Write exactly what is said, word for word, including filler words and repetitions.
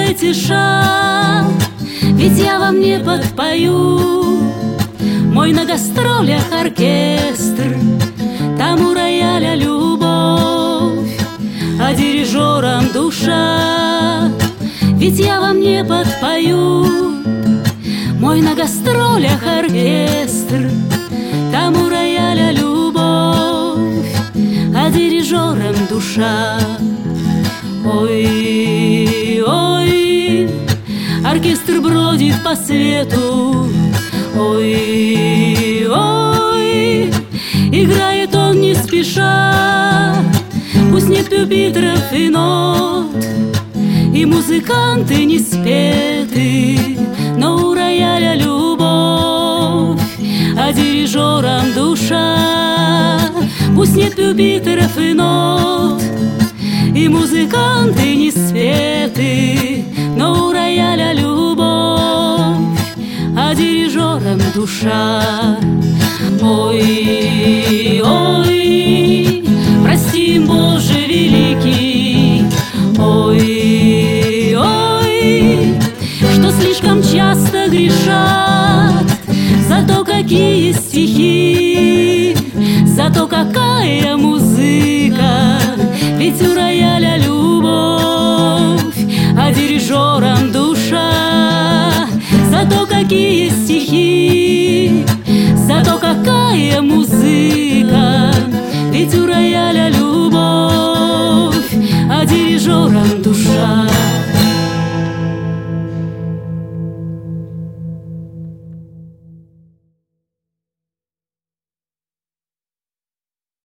замедляйте шаг, ведь я вам не подпою. Мой на гастролях оркестр, там у рояля любовь, а дирижерам душа, ведь я вам не подпою. Мой на гастролях оркестр, там у рояля любовь, а дирижерам душа. Ой, ой, оркестр бродит по свету. Ой, ой, играет он не спеша. Пусть нет пюпитров и нот, и музыканты не спеты, но у рояля любовь, а дирижерам душа. Пусть нет пюпитров и нот, и музыканты не спеты, но у рояля любовь, а дирижерам душа. Ой, ой, прости, Боже великий. Ой, ой, что слишком часто грешат. Зато какие стихи, зато какая музыка. Ведь у рояля любовь, а дирижерам душа. Зато какие стихи, зато какая музыка. Ведь у рояля любовь, а дирижерам душа.